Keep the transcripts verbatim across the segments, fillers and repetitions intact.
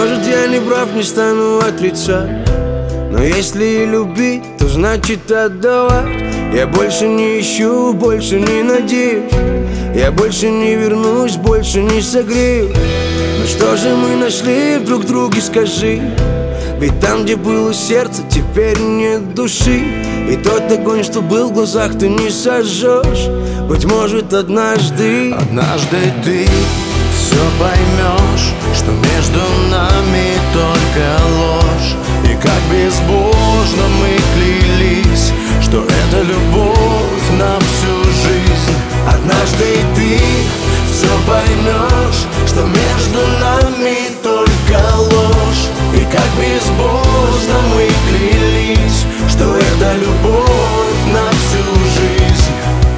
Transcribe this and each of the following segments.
может, я не прав, не стану отрицать, но если и любить, то значит отдавать. Я больше не ищу, больше не надеюсь, я больше не вернусь, больше не согреюсь. Ну что же мы нашли в друг друге, скажи? Ведь там, где было сердце, теперь нет души. И тот огонь, что был в глазах, ты не сожжешь. Быть может, однажды Однажды ты все поймешь, что между нами только ложь. И как безбожно мы клялись, что это любовь на всю жизнь. Однажды ты все поймешь, что между нами только ложь. И как безбожно мы клялись, что это любовь на всю жизнь.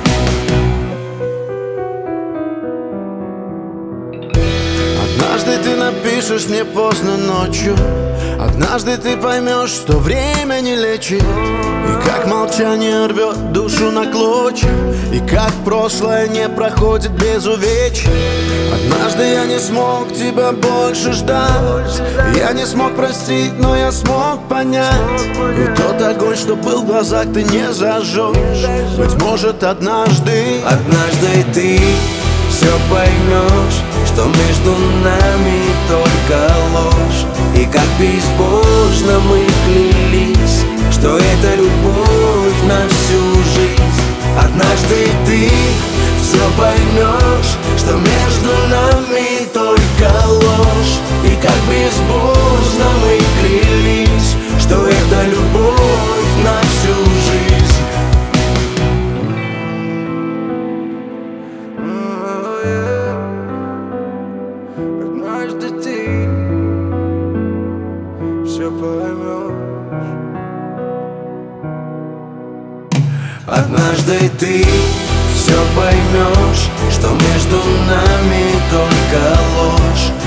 Однажды ты напишешь мне поздно ночью, однажды ты поймешь, что время не лечит. И как молчание рвет душу на клочья, и как прошлое не проходит без увечий. Однажды я не смог тебя больше ждать, я не смог простить, но я смог понять. И тот огонь, что был в глазах, ты не зажжешь. Быть может, однажды Однажды ты все поймешь, что между нами только ложь. И как безбожно мы клялись, что это любовь на всю жизнь. Однажды ты все поймешь, что между нами только ложь. И как безбожно мы клялись, что это любовь на всю жизнь. Однажды ты все поймешь. Однажды ты все поймешь, что между нами только ложь.